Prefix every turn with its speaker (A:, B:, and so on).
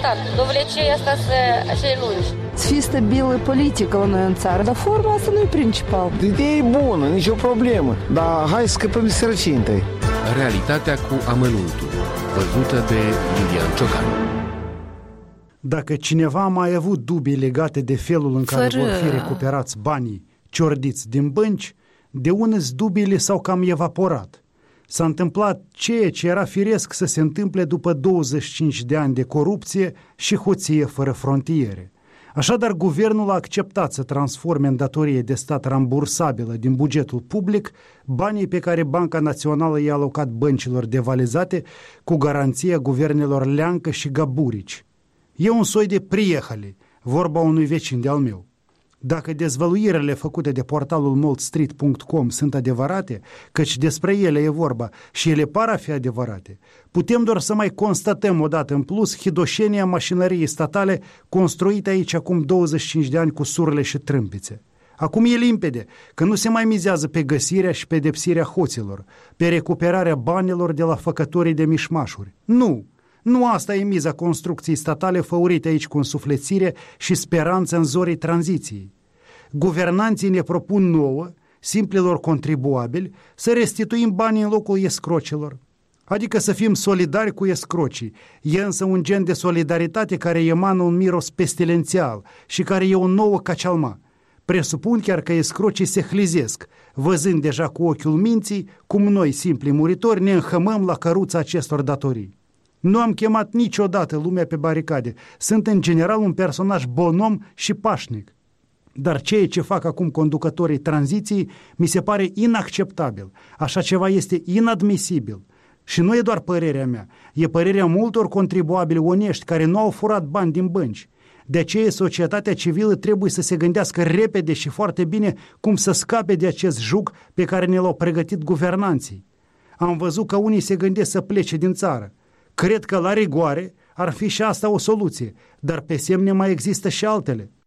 A: important. Dovlecei asta să-i lungi.
B: Să fie stabilă politică la noi în țară, dar forma asta nu e principal.
C: Ideea e bună, nicio problemă, dar hai să scăpăm de sărăcie întâi.
D: Realitatea cu amănuntul, văzută de Lilian Ciocan.
E: Dacă cineva a mai avut dubii legate de felul în care vor fi recuperați banii ciordiți din bănci, de unele dubiile s-au cam evaporat. S-a întâmplat ceea ce era firesc să se întâmple după 25 de ani de corupție și hoție fără frontiere. Așadar, guvernul a acceptat să transforme în datorie de stat rambursabilă din bugetul public banii pe care Banca Națională i-a alocat băncilor devalizate cu garanția guvernelor Leancă și Gaburici. E un soi de priehali, vorba unui vecin de-al meu. Dacă dezvăluirile făcute de portalul moldstreet.com sunt adevărate, căci despre ele e vorba și ele par a fi adevărate, putem doar să mai constatăm odată în plus hidoșenia mașinăriei statale construite aici acum 25 de ani cu surle și trâmpițe. Acum e limpede că nu se mai mizează pe găsirea și pedepsirea hoților, pe recuperarea banilor de la făcătorii de mișmașuri. Nu asta e miza construcției statale făurite aici cu însuflețire și speranță în zorii tranziției. Guvernanții ne propun nouă, simplilor contribuabili, să restituim banii în locul escrocilor. Adică să fim solidari cu escrocii. E însă un gen de solidaritate care emană un miros pestilențial și care e o nouă cacealma. Presupun chiar că escrocii se hlizesc, văzând deja cu ochiul minții cum noi, simpli muritori, ne înhămăm la căruța acestor datorii. Nu am chemat niciodată lumea pe baricade. Sunt în general un personaj bonom și pașnic. Dar ceea ce fac acum conducătorii tranziției mi se pare inacceptabil. Așa ceva este inadmisibil. Și nu e doar părerea mea, e părerea multor contribuabili onești care nu au furat bani din bănci. De aceea societatea civilă trebuie să se gândească repede și foarte bine cum să scape de acest jug pe care ne l-au pregătit guvernanții. Am văzut că unii se gândesc să plece din țară. Cred că la rigoare ar fi și asta o soluție, dar pe semne mai există și altele.